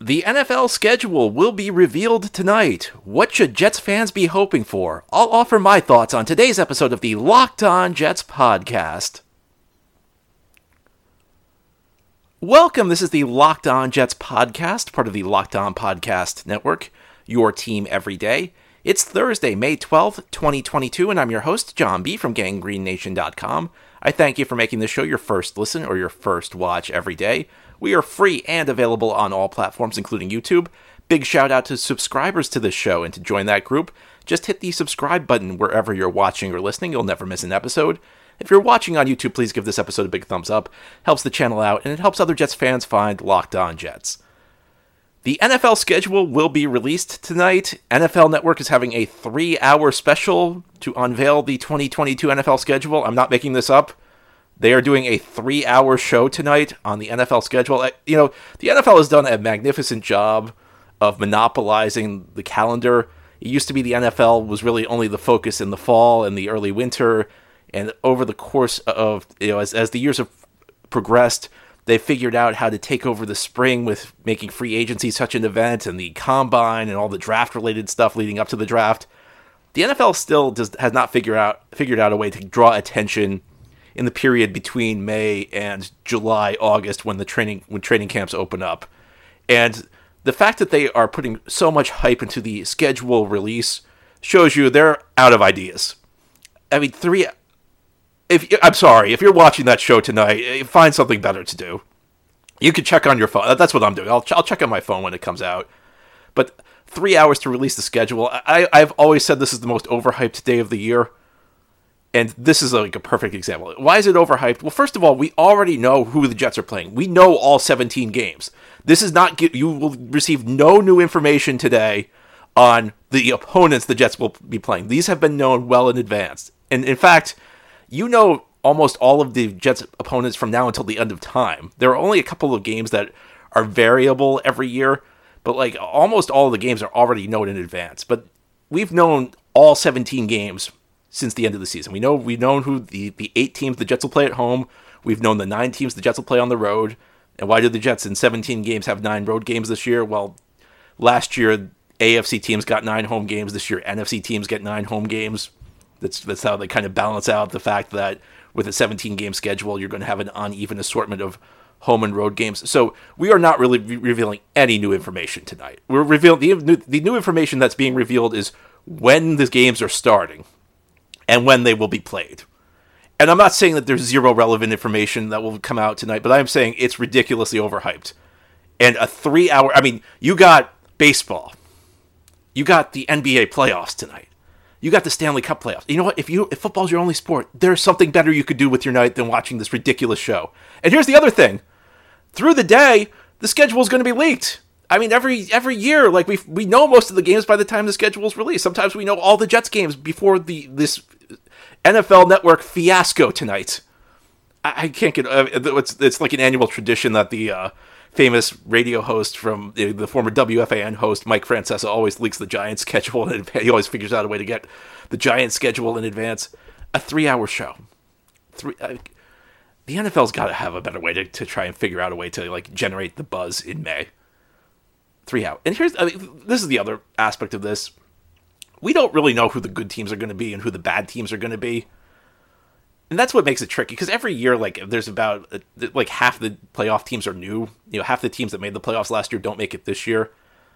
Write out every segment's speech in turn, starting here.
The NFL schedule will be revealed tonight. What should Jets fans be hoping for? I'll offer my thoughts on today's episode of the Locked On Jets podcast. Welcome, this is the Locked On Jets podcast, part of the Locked On Podcast Network, your team every day. It's Thursday, May 12th, 2022, and I'm your host, John B. from GangrenNation.com. I thank you for making this show your first listen or your first watch every day. We are free and available on all platforms, including YouTube. Big shout out to subscribers to this show, and to join that group, just hit the subscribe button wherever you're watching or listening. You'll never miss an episode. If you're watching on YouTube, please give this episode a big thumbs up. Helps the channel out, and it helps other Jets fans find Locked On Jets. The NFL schedule will be released tonight. NFL Network is having a 3-hour special to unveil the 2022 NFL schedule. I'm not making this up. They are doing a 3-hour show tonight on the NFL schedule. The NFL has done a magnificent job of monopolizing the calendar. It used to be the NFL was really only the focus in the fall and the early winter. And over the course of, as the years have progressed, they figured out how to take over the spring with making free agency such an event and the combine and all the draft-related stuff leading up to the draft. The NFL still has not figured out a way to draw attention in the period between May and July, August, when training camps open up. And the fact that they are putting so much hype into the schedule release shows you they're out of ideas. I mean, if you're watching that show tonight, find something better to do. You can check on your phone. That's what I'm doing. I'll check on my phone when it comes out. But 3 hours to release the schedule. I've always said this is the most overhyped day of the year. And this is like a perfect example. Why is it overhyped? Well, first of all, we already know who the Jets are playing. We know all 17 games. This is not... You will receive no new information today on the opponents the Jets will be playing. These have been known well in advance. And in fact, you know almost all of the Jets' opponents from now until the end of time. There are only a couple of games that are variable every year, but like almost all of the games are already known in advance. But we've known all 17 games since the end of the season. We've known who the 8 teams the Jets will play at home. We've known the 9 teams the Jets will play on the road. And why did the Jets in 17 games have 9 road games this year? Well, last year, AFC teams got 9 home games. This year, NFC teams get 9 home games. That's how they kind of balance out the fact that with a 17-game schedule, you're going to have an uneven assortment of home and road games. So we are not really revealing any new information tonight. We're revealing the new information that's being revealed is when the games are starting and when they will be played. And I'm not saying that there's zero relevant information that will come out tonight, but I'm saying it's ridiculously overhyped. And a 3-hour... I mean, you got baseball. You got the NBA playoffs tonight. You got the Stanley Cup playoffs. You know what? If football's your only sport, there's something better you could do with your night than watching this ridiculous show. And here's the other thing. Through the day, the schedule is going to be leaked. I mean, every year, like we know most of the games by the time the schedule is released. Sometimes we know all the Jets games before this NFL Network fiasco tonight. I can't get... It's like an annual tradition that the famous radio host from the former WFAN host, Mike Francesa, always leaks the Giants schedule. And he always figures out a way to get the Giants schedule in advance. A 3-hour show. The NFL's got to have a better way to try and figure out a way to like generate the buzz in May. 3 hours. And this is the other aspect of this. We don't really know who the good teams are going to be and who the bad teams are going to be. And that's what makes it tricky, because every year, like, there's about, like, half the playoff teams are new. Half the teams that made the playoffs last year don't make it this year.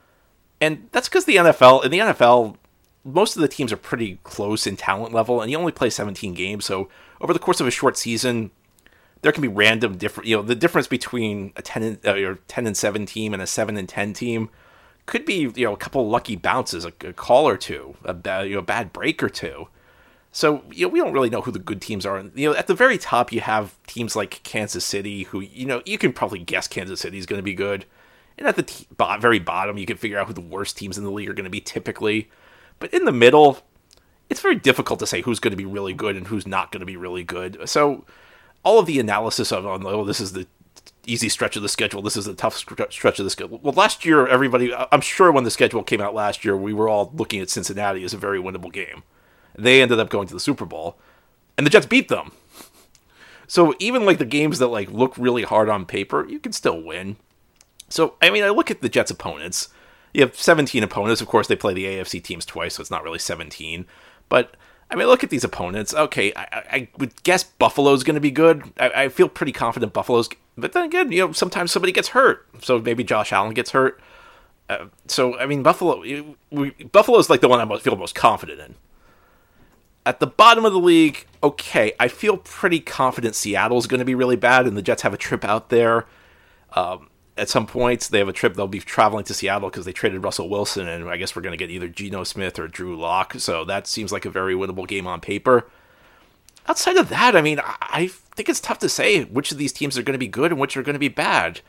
And that's because in the NFL, most of the teams are pretty close in talent level, and you only play 17 games. So over the course of a short season, there can be random different, the difference between a 10-7 team and a 7-10 team could be, a couple lucky bounces, a call or two, a bad break or two. So, we don't really know who the good teams are. And, at the very top, you have teams like Kansas City, who, you can probably guess Kansas City is going to be good. And at the very bottom, you can figure out who the worst teams in the league are going to be typically. But in the middle, it's very difficult to say who's going to be really good and who's not going to be really good. So, all of the analysis of, this is the easy stretch of the schedule, this is the tough stretch of the schedule. Well, last year, I'm sure when the schedule came out last year, we were all looking at Cincinnati as a very winnable game. They ended up going to the Super Bowl, and the Jets beat them. So even like the games that like look really hard on paper, you can still win. So, I mean, I look at the Jets' opponents. You have 17 opponents. Of course, they play the AFC teams twice, so it's not really 17. But, I mean, look at these opponents. Okay, I would guess Buffalo's going to be good. I feel pretty confident Buffalo's... But then again, sometimes somebody gets hurt. So maybe Josh Allen gets hurt. So, I mean, Buffalo's like the one I feel most confident in. At the bottom of the league, okay, I feel pretty confident Seattle's going to be really bad, and the Jets have a trip out there. At some points, they have a trip. They'll be traveling to Seattle because they traded Russell Wilson, and I guess we're going to get either Geno Smith or Drew Lock. So that seems like a very winnable game on paper. Outside of that, I mean, I think it's tough to say which of these teams are going to be good and which are going to be bad.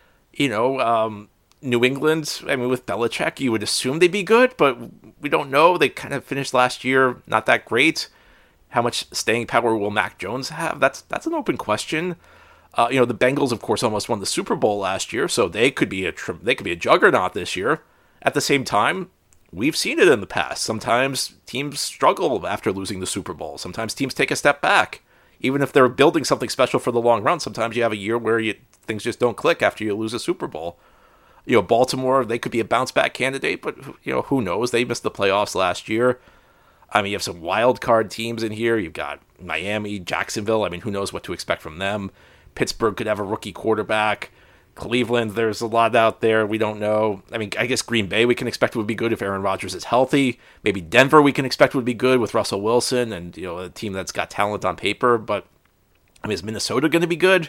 New England, I mean, with Belichick, you would assume they'd be good, but we don't know. They kind of finished last year not that great. How much staying power will Mac Jones have? That's an open question. The Bengals, of course, almost won the Super Bowl last year, so they could be a juggernaut this year. At the same time, we've seen it in the past. Sometimes teams struggle after losing the Super Bowl. Sometimes teams take a step back. Even if they're building something special for the long run, sometimes you have a year where things just don't click after you lose a Super Bowl. Baltimore, they could be a bounce-back candidate, but, who knows? They missed the playoffs last year. I mean, you have some wild card teams in here. You've got Miami, Jacksonville. I mean, who knows what to expect from them? Pittsburgh could have a rookie quarterback. Cleveland, there's a lot out there. We don't know. I mean, I guess Green Bay we can expect would be good if Aaron Rodgers is healthy. Maybe Denver we can expect would be good with Russell Wilson and, a team that's got talent on paper. But, I mean, is Minnesota going to be good?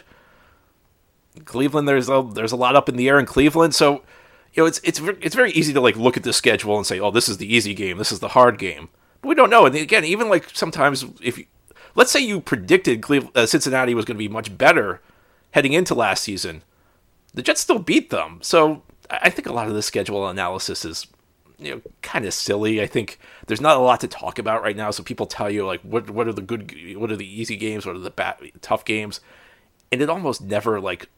Cleveland, there's a lot up in the air in Cleveland. So, it's very easy to, look at the schedule and say, oh, this is the easy game. This is the hard game. But we don't know. And again, even, sometimes let's say you predicted Cincinnati was going to be much better heading into last season. The Jets still beat them. So I think a lot of the schedule analysis is, kind of silly. I think there's not a lot to talk about right now. So people tell you, what are the easy games? What are the tough games? And it almost never,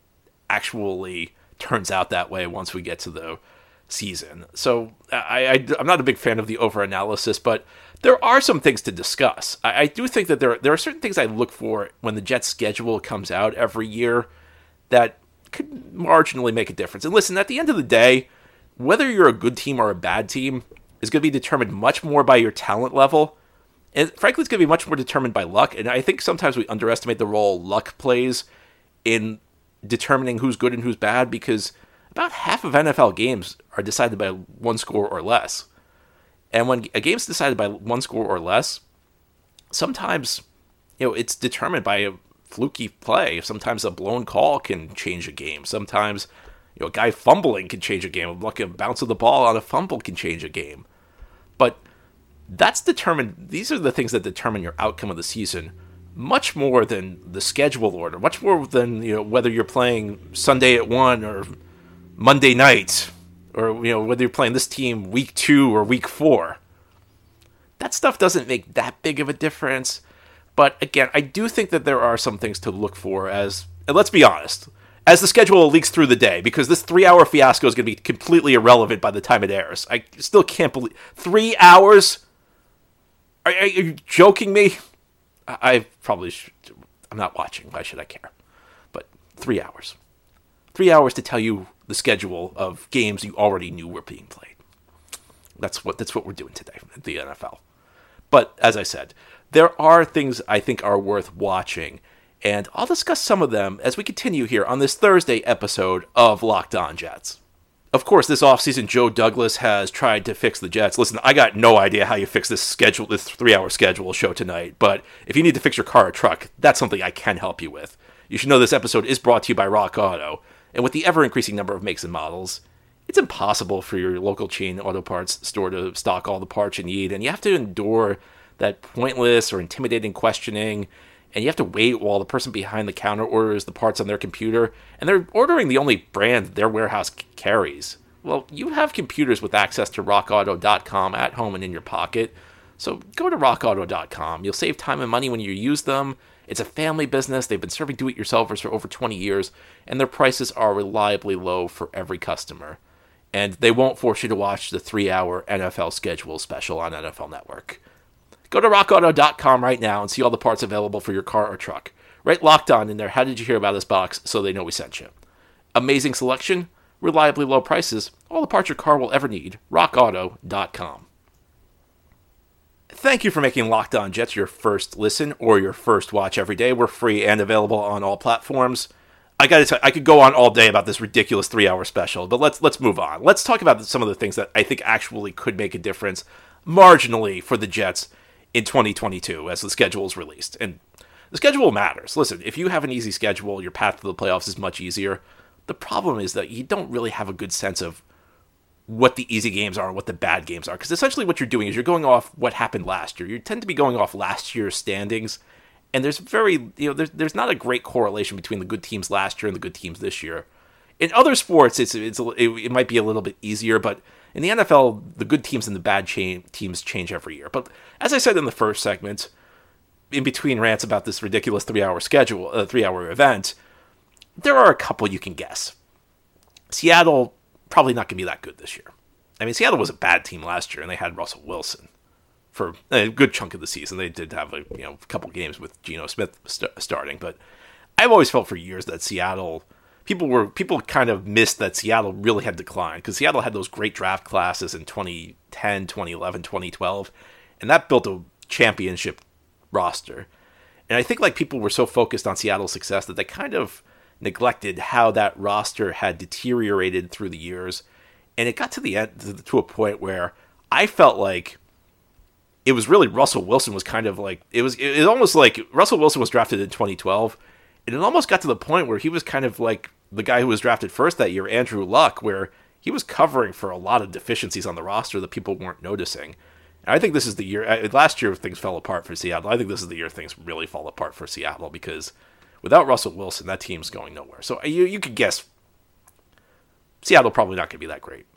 actually turns out that way once we get to the season. So I'm not a big fan of the over-analysis, but there are some things to discuss. I do think that there are certain things I look for when the Jets' schedule comes out every year that could marginally make a difference. And listen, at the end of the day, whether you're a good team or a bad team is going to be determined much more by your talent level. And frankly, it's going to be much more determined by luck. And I think sometimes we underestimate the role luck plays in determining who's good and who's bad, because about half of NFL games are decided by one score or less. And when a game's decided by one score or less, sometimes, it's determined by a fluky play. Sometimes a blown call can change a game. Sometimes, a guy fumbling can change a game. Like a bounce of the ball on a fumble can change a game. But that's determined. These are the things that determine your outcome of the season much more than the schedule order, much more than, whether you're playing Sunday at 1 or Monday night, or, whether you're playing this team week 2 or week 4. That stuff doesn't make that big of a difference. But again, I do think that there are some things to look for and let's be honest, as the schedule leaks through the day, because this 3-hour fiasco is going to be completely irrelevant by the time it airs. I still can't believe 3 hours? Are you joking me? I probably should. I'm not watching. Why should I care? But 3 hours. 3 hours to tell you the schedule of games you already knew were being played. That's what we're doing today at the NFL. But as I said, there are things I think are worth watching, and I'll discuss some of them as we continue here on this Thursday episode of Locked On Jets. Of course, this offseason, Joe Douglas has tried to fix the Jets. Listen, I got no idea how you fix this 3-hour schedule show tonight, but if you need to fix your car or truck, that's something I can help you with. You should know this episode is brought to you by Rock Auto, and with the ever-increasing number of makes and models, it's impossible for your local chain auto parts store to stock all the parts you need, and you have to endure that pointless or intimidating questioning, and you have to wait while the person behind the counter orders the parts on their computer, and they're ordering the only brand their warehouse carries. Well, you have computers with access to rockauto.com at home and in your pocket, so go to rockauto.com. You'll save time and money when you use them. It's a family business. They've been serving do-it-yourselfers for over 20 years, and their prices are reliably low for every customer. And they won't force you to watch the 3-hour NFL schedule special on NFL Network. Go to rockauto.com right now and see all the parts available for your car or truck. Write Locked On in there, how did you hear about this box, so they know we sent you. Amazing selection, reliably low prices, all the parts your car will ever need. RockAuto.com. Thank you for making Locked On Jets your first listen or your first watch every day. We're free and available on all platforms. I gotta tell you, I could go on all day about this ridiculous 3-hour special, but let's move on. Let's talk about some of the things that I think actually could make a difference marginally for the Jets in 2022 as the schedule is released. And the schedule matters. Listen, if you have an easy schedule, your path to the playoffs is much easier. The problem is that you don't really have a good sense of what the easy games are and what the bad games are. Because essentially what you're doing is you're going off what happened last year. You tend to be going off last year's standings. And there's there's not a great correlation between the good teams last year and the good teams this year. In other sports, it might be a little bit easier, but in the NFL, the good teams and the bad teams change every year. But as I said in the first segment, in between rants about this ridiculous 3-hour event, there are a couple you can guess. Seattle, probably not going to be that good this year. I mean, Seattle was a bad team last year, and they had Russell Wilson for a good chunk of the season. They did have a couple games with Geno Smith starting, but I've always felt for years that Seattle, people kind of missed that Seattle really had declined, because Seattle had those great draft classes in 2010, 2011, 2012, and that built a championship roster. And I think people were so focused on Seattle's success that they kind of neglected how that roster had deteriorated through the years, and it got to the end to a point where I felt like it was really Russell Wilson was kind of like, it was almost like Russell Wilson was drafted in 2012, and it almost got to the point where he was kind of like the guy who was drafted first that year, Andrew Luck, where he was covering for a lot of deficiencies on the roster that people weren't noticing. And I think this is the year, last year things fell apart for Seattle. I think this is the year things really fall apart for Seattle, because without Russell Wilson, that team's going nowhere. So you could guess Seattle probably not going to be that great.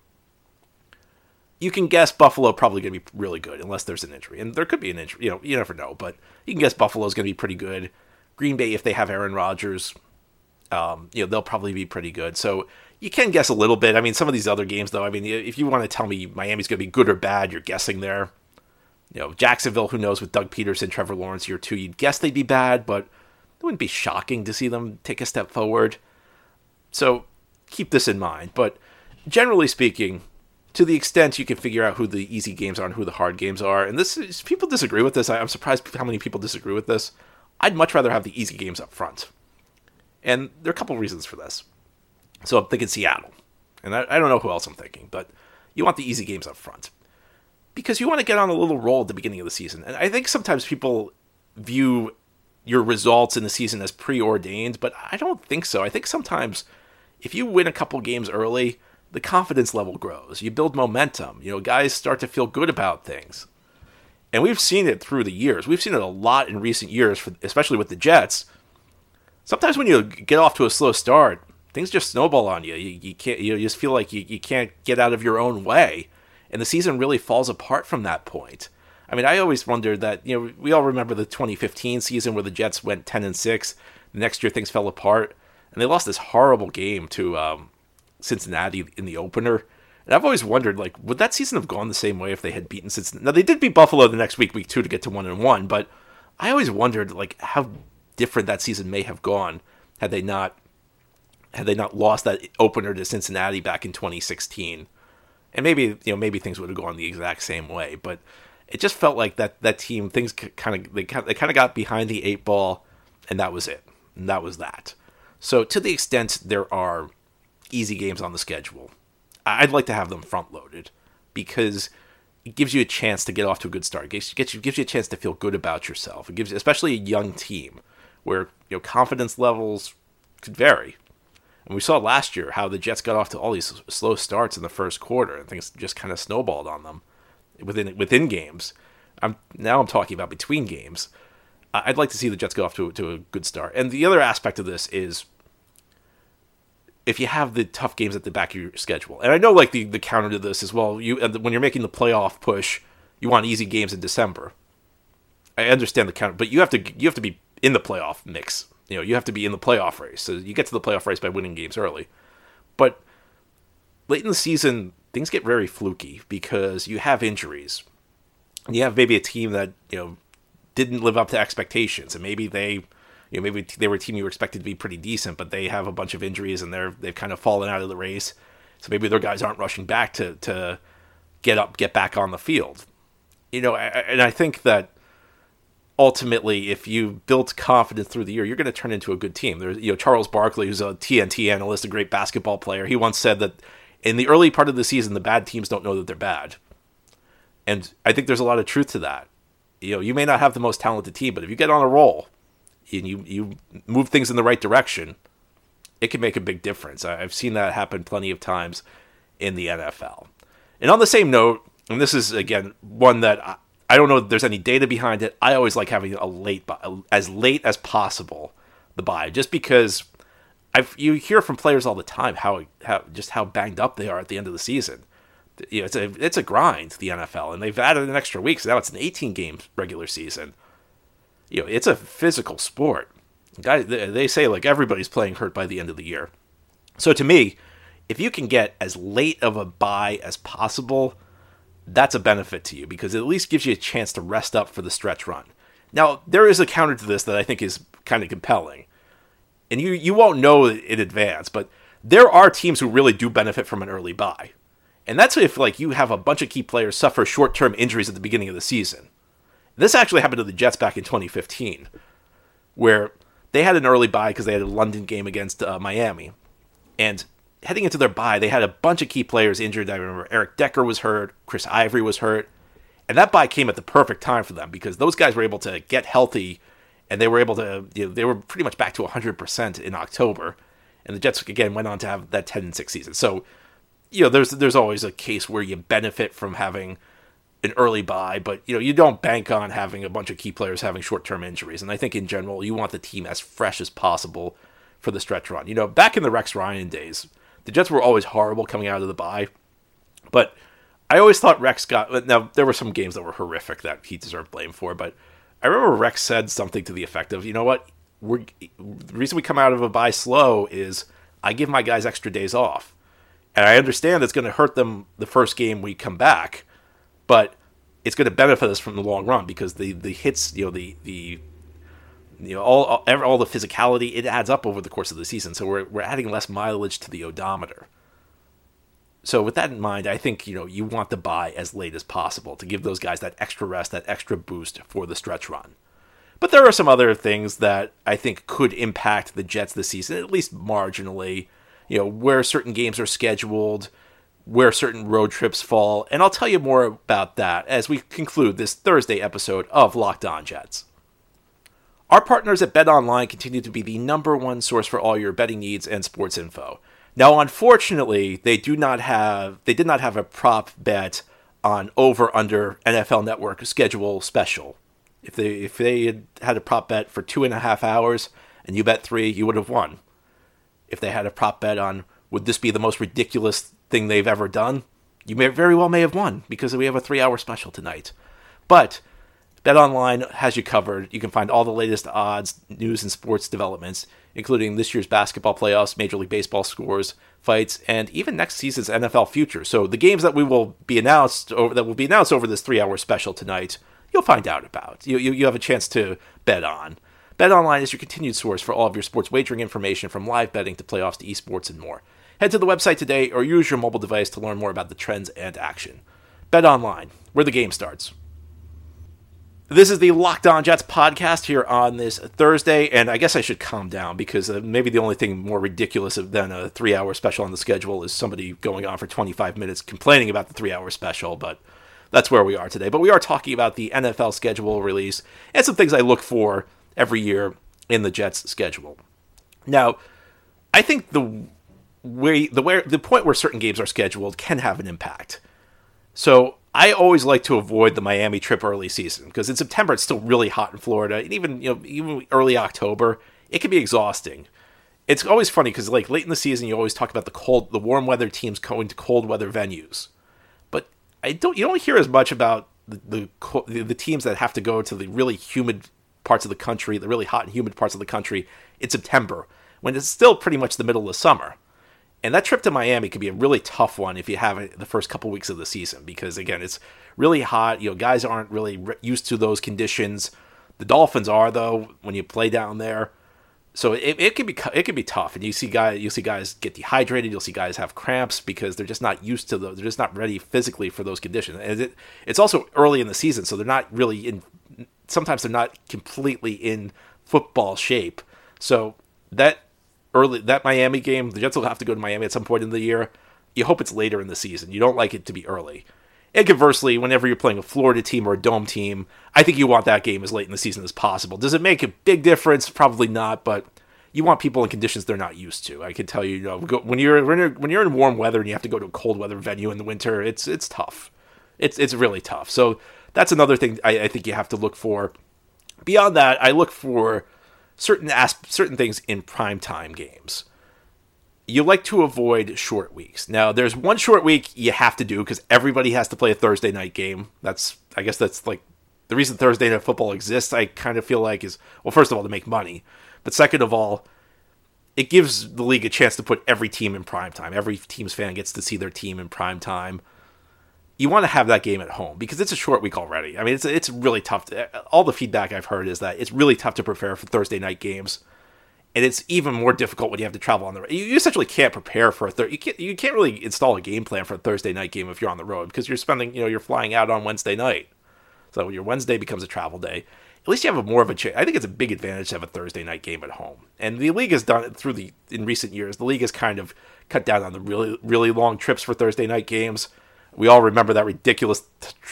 You can guess Buffalo probably going to be really good unless there's an injury. And there could be an injury. You never know. But you can guess Buffalo's going to be pretty good. Green Bay, if they have Aaron Rodgers, they'll probably be pretty good. So you can guess a little bit. I mean, some of these other games, though, I mean, if you want to tell me Miami's going to be good or bad, you're guessing there. Jacksonville, who knows, with Doug Peterson, Trevor Lawrence year 2, you'd guess they'd be bad, but it wouldn't be shocking to see them take a step forward. So keep this in mind. But generally speaking, to the extent you can figure out who the easy games are and who the hard games are, and people disagree with this. I'm surprised how many people disagree with this. I'd much rather have the easy games up front. And there are a couple reasons for this. So I'm thinking Seattle. And I don't know who else I'm thinking, but you want the easy games up front, because you want to get on a little roll at the beginning of the season. And I think sometimes people view your results in the season as preordained, but I don't think so. I think sometimes if you win a couple games early, the confidence level grows. You build momentum. Guys start to feel good about things. And we've seen it through the years. We've seen it a lot in recent years, especially with the Jets. Sometimes when you get off to a slow start, things just snowball on you. You can't. You just feel like you can't get out of your own way, and the season really falls apart from that point. I mean, I always wondered that. We all remember the 2015 season where the Jets went 10-6. The next year, things fell apart, and they lost this horrible game to Cincinnati in the opener. And I've always wondered, would that season have gone the same way if they had beaten Cincinnati? Now, they did beat Buffalo the next week 2, to get to 1-1, but I always wondered, how different that season may have gone had they not lost that opener to Cincinnati back in 2016. And maybe things would have gone the exact same way, but it just felt like that team, things kind of got behind the 8 ball, and that was it. And that was that. So to the extent there are easy games on the schedule, I'd like to have them front loaded, because it gives you a chance to get off to a good start. It gives you a chance to feel good about yourself. It gives, especially a young team, where confidence levels could vary. And we saw last year how the Jets got off to all these slow starts in the first quarter, and things just kind of snowballed on them within games. I'm talking about between games. I'd like to see the Jets go off to a good start. And the other aspect of this is, if you have the tough games at the back of your schedule, and I know the counter to this is, well, when you're making the playoff push, you want easy games in December. I understand the counter, but you have to be in the playoff mix. You have to be in the playoff race. So you get to the playoff race by winning games early. But late in the season, things get very fluky because you have injuries. And you have maybe a team that, didn't live up to expectations, and maybe they were a team you were expected to be pretty decent, but they have a bunch of injuries and they've kind of fallen out of the race. So maybe their guys aren't rushing back to get back on the field. And I think that ultimately, if you built confidence through the year, you're going to turn into a good team. There's, Charles Barkley, who's a TNT analyst, a great basketball player. He once said that in the early part of the season, the bad teams don't know that they're bad. And I think there's a lot of truth to that. You may not have the most talented team, but if you get on a roll and you move things in the right direction, it can make a big difference. I've seen that happen plenty of times in the NFL. And on the same note, and this is, again, one that I don't know if there's any data behind it, I always like having a late buy, as late as possible, the buy, just because you hear from players all the time how banged up they are at the end of the season. It's a grind, the NFL, and they've added an extra week, so now it's an 18-game regular season. It's a physical sport. Guys, they say like everybody's playing hurt by the end of the year. So to me, if you can get as late of a bye as possible, that's a benefit to you because it at least gives you a chance to rest up for the stretch run. Now, there is a counter to this that I think is kind of compelling. And you won't know in advance, but there are teams who really do benefit from an early bye. And that's if you have a bunch of key players suffer short-term injuries at the beginning of the season. This actually happened to the Jets back in 2015, where they had an early bye because they had a London game against Miami. And heading into their bye, they had a bunch of key players injured. I remember Eric Decker was hurt, Chris Ivory was hurt. And that bye came at the perfect time for them because those guys were able to get healthy and they were able to, they were pretty much back to 100% in October. And the Jets, again, went on to have that 10-6 season. So, there's always a case where you benefit from having an early bye, but, you don't bank on having a bunch of key players having short-term injuries. And I think in general, you want the team as fresh as possible for the stretch run. Back in the Rex Ryan days, the Jets were always horrible coming out of the bye, but I always thought Rex now there were some games that were horrific that he deserved blame for, but I remember Rex said something to the effect of, the reason we come out of a bye slow is I give my guys extra days off. And I understand it's going to hurt them the first game we come back, but it's going to benefit us from the long run because the hits, all the physicality, it adds up over the course of the season. So we're adding less mileage to the odometer. So with that in mind, I think, you want the bye as late as possible to give those guys that extra rest, that extra boost for the stretch run. But there are some other things that I think could impact the Jets this season, at least marginally. Where certain games are scheduled, where certain road trips fall, and I'll tell you more about that as we conclude this Thursday episode of Locked On Jets. Our partners at BetOnline continue to be the number one source for all your betting needs and sports info. Now, unfortunately, they did not have a prop bet on over/under NFL Network schedule special. If they had a prop bet for 2.5 hours and you bet 3, you would have won. If they had a prop bet on would this be the most ridiculous thing they've ever done, you very well may have won because we have a 3-hour special tonight. But BetOnline has you covered. You can find all the latest odds, news, and sports developments, including this year's basketball playoffs, Major League Baseball scores, fights, and even next season's NFL future. So the games that will be announced over this 3-hour special tonight, you'll find out about. You have a chance to bet on. BetOnline is your continued source for all of your sports wagering information, from live betting to playoffs to esports and more. Head to the website today or use your mobile device to learn more about the trends and action. BetOnline, where the game starts. This is the Locked On Jets podcast here on this Thursday, and I guess I should calm down because maybe the only thing more ridiculous than a 3-hour special on the schedule is somebody going on for 25 minutes complaining about the 3-hour special, but that's where we are today. But we are talking about the NFL schedule release and some things I look for every year in the Jets' schedule. Now, I think the point where certain games are scheduled can have an impact. So I always like to avoid the Miami trip early season because in September it's still really hot in Florida, and even early October it can be exhausting. It's always funny because late in the season you always talk about the warm weather teams going to cold weather venues, but you don't hear as much about the teams that have to go to the really humid parts of the country, the really hot and humid parts of the country in September, when it's still pretty much the middle of summer. And that trip to Miami could be a really tough one if you have it the first couple weeks of the season, because again, it's really hot. Guys aren't really used to those conditions. The Dolphins are, though, when you play down there. So it can be tough, and you'll see guys get dehydrated. You'll see guys have cramps because they're just not used to those. They're just not ready physically for those conditions. And it's also early in the season, so they're not really in. Sometimes they're not completely in football shape. So that Miami game, the Jets will have to go to Miami at some point in the year. You hope it's later in the season. You don't like it to be early. And conversely, whenever you're playing a Florida team or a Dome team, I think you want that game as late in the season as possible. Does it make a big difference? Probably not, but you want people in conditions they're not used to. I can tell you, when you're in warm weather and you have to go to a cold weather venue in the winter, it's tough. It's really tough. So that's another thing I think you have to look for. Beyond that, I look for certain things in primetime games. You like to avoid short weeks. Now, there's one short week you have to do because everybody has to play a Thursday night game. I guess that's like the reason Thursday night football exists. I kind of feel like is, well, first of all, to make money, but second of all, it gives the league a chance to put every team in prime time. Every team's fan gets to see their team in prime time. You want to have that game at home because it's a short week already. I mean, it's really tough. All the feedback I've heard is that it's really tough to prepare for Thursday night games. And it's even more difficult when you have to travel on the road. You essentially can't prepare for you can't really install a game plan for a Thursday night game if you're on the road because you're flying out on Wednesday night. So your Wednesday becomes a travel day. At least you have more of a chance. I think it's a big advantage to have a Thursday night game at home. And the league has done it in recent years. The league has kind of cut down on the really, really long trips for Thursday night games. We all remember the ridiculous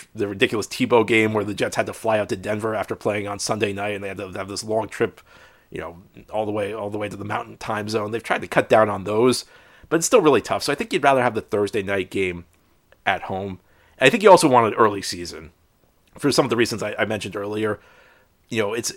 Tebow game where the Jets had to fly out to Denver after playing on Sunday night and they had to have this long trip, all the way to the mountain time zone. They've tried to cut down on those, but it's still really tough. So I think you'd rather have the Thursday night game at home. And I think you also want an early season for some of the reasons I mentioned earlier. Near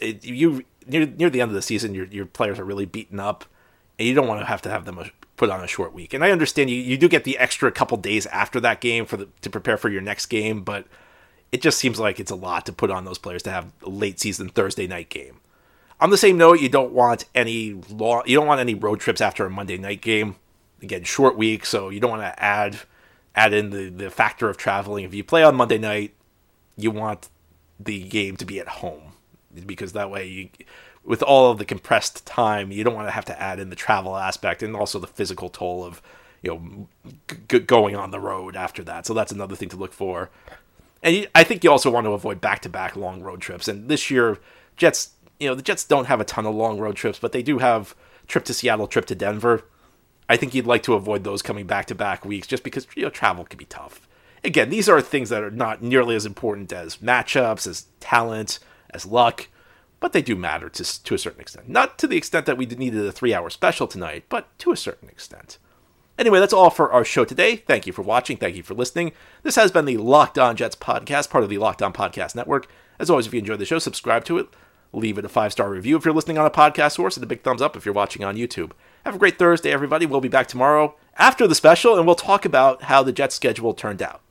the end of the season, your players are really beaten up, and you don't want to have them put on a short week. And I understand you do get the extra couple days after that game to prepare for your next game, but it just seems like it's a lot to put on those players to have a late season Thursday night game. On the same note, you don't want any road trips after a Monday night game. Again, short week, so you don't want to add in the factor of traveling. If you play on Monday night, you want the game to be at home because that way with all of the compressed time, you don't want to have to add in the travel aspect and also the physical toll of going on the road after that. So that's another thing to look for. And I think you also want to avoid back-to-back long road trips. And this year, the Jets don't have a ton of long road trips, but they do have trip to Seattle, trip to Denver. I think you'd like to avoid those coming back-to-back weeks just because travel can be tough. Again, these are things that are not nearly as important as matchups, as talent, as luck, but they do matter to a certain extent. Not to the extent that we needed a 3-hour special tonight, but to a certain extent. Anyway, that's all for our show today. Thank you for watching. Thank you for listening. This has been the Locked On Jets podcast, part of the Locked On Podcast Network. As always, if you enjoyed the show, subscribe to it. Leave it a 5-star review if you're listening on a podcast source, and a big thumbs up if you're watching on YouTube. Have a great Thursday, everybody. We'll be back tomorrow after the special, and we'll talk about how the Jets' schedule turned out.